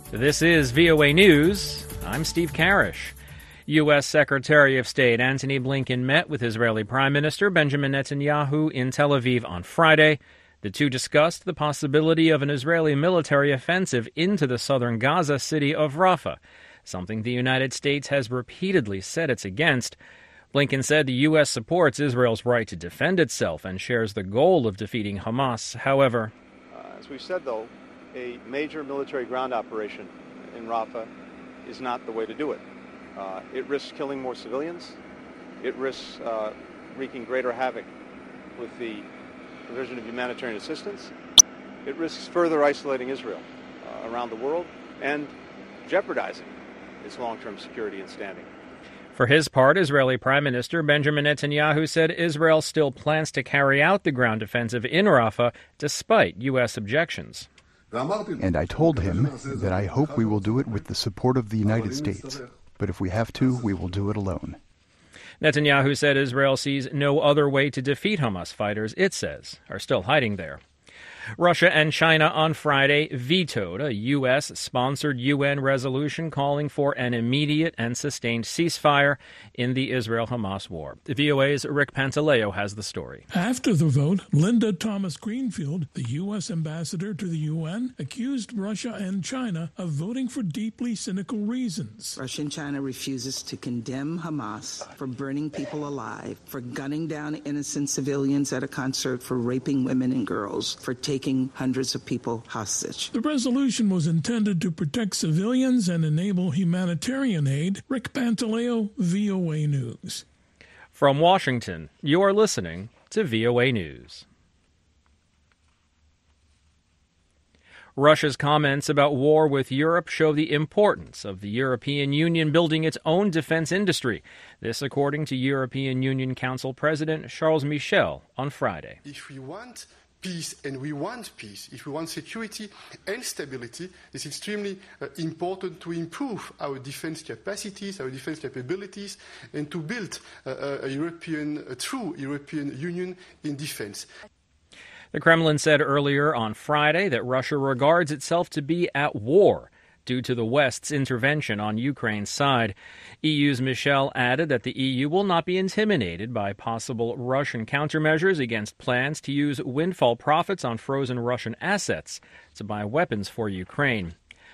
This is VOA News. I'm Steve Karish. U.S. Secretary of State Antony Blinken met with Israeli Prime Minister Benjamin Netanyahu in Tel Aviv on Friday. The two discussed the possibility of an Israeli military offensive into the southern Gaza city of Rafah, something the United States has repeatedly said it's against. Blinken said the U.S. supports Israel's right to defend itself and shares the goal of defeating Hamas. However, as we've said, though, a major military ground operation in Rafah is not the way to do it. It risks killing more civilians. It risks wreaking greater havoc with the provision of humanitarian assistance. It risks further isolating Israel around the world and jeopardizing its long-term security and standing. For his part, Israeli Prime Minister Benjamin Netanyahu said Israel still plans to carry out the ground offensive in Rafah despite U.S. objections. And I told him that I hope we will do it with the support of the United States. But if we have to, we will do it alone. Netanyahu said Israel sees no other way to defeat Hamas fighters, it says, are still hiding there. Russia and China on Friday vetoed a U.S.-sponsored UN resolution calling for an immediate and sustained ceasefire in the Israel-Hamas war. VOA's Rick Pantaleo has the story. After the vote, Linda Thomas-Greenfield, the U.S. ambassador to the UN, accused Russia and China of voting for deeply cynical reasons. Russia and China refuses to condemn Hamas for burning people alive, for gunning down innocent civilians at a concert, for raping women and girls, for taking hundreds of people hostage. The resolution was intended to protect civilians and enable humanitarian aid. Rick Pantaleo, VOA News. From Washington, you're listening to VOA News. Russia's comments about war with Europe show the importance of the European Union building its own defense industry. This according to European Union Council President Charles Michel on Friday. If we want peace, and we want peace, if we want security and stability, it's extremely important to improve our defense capacities, our defense capabilities, and to build a true European Union in defense. The Kremlin said earlier on Friday that Russia regards itself to be at war due to the West's intervention on Ukraine's side. EU's Michel added that the EU will not be intimidated by possible Russian countermeasures against plans to use windfall profits on frozen Russian assets to buy weapons for Ukraine.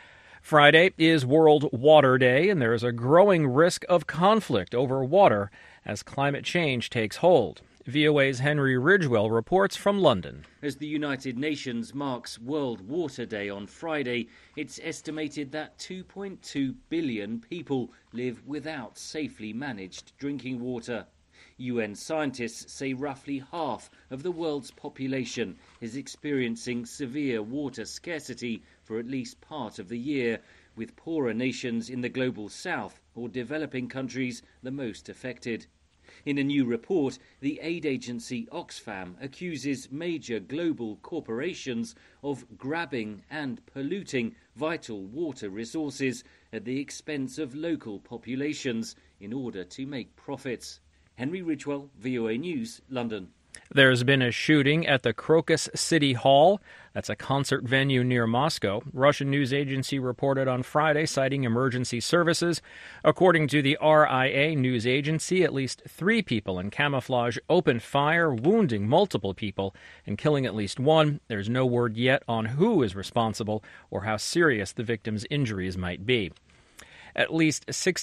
Friday is World Water Day, and there is a growing risk of conflict over water as climate change takes hold. VOA's Henry Ridgwell reports from London. As the United Nations marks World Water Day on Friday, it's estimated that 2.2 billion people live without safely managed drinking water. UN scientists say roughly half of the world's population is experiencing severe water scarcity for at least part of the year, with poorer nations in the global south or developing countries the most affected. In a new report, the aid agency Oxfam accuses major global corporations of grabbing and polluting vital water resources at the expense of local populations in order to make profits. Henry Ridgwell, VOA News, London. There's been a shooting at the Crocus City Hall. That's a concert venue near Moscow. Russian news agency reported on Friday, citing emergency services. According to the RIA news agency, at least 3 people in camouflage opened fire, wounding multiple people and killing at least one. There's no word yet on who is responsible or how serious the victim's injuries might be. At least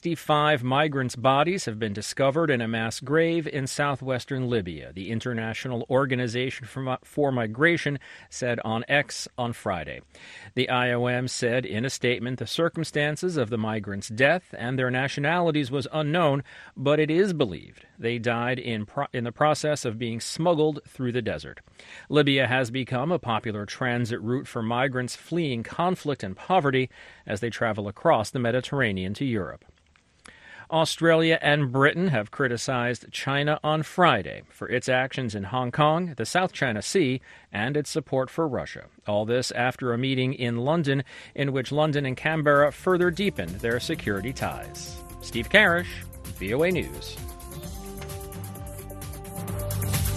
65 migrants' bodies have been discovered in a mass grave in southwestern Libya, the International Organization for Migration said on X on Friday. The IOM said in a statement the circumstances of the migrants' death and their nationalities was unknown, but it is believed they died in the process of being smuggled through the desert. Libya has become a popular transit route for migrants fleeing conflict and poverty as they travel across the Mediterranean to Europe. Australia and Britain have criticized China on Friday for its actions in Hong Kong, the South China Sea, and its support for Russia. All this after a meeting in London in which London and Canberra further deepened their security ties. Steve Karish, VOA News.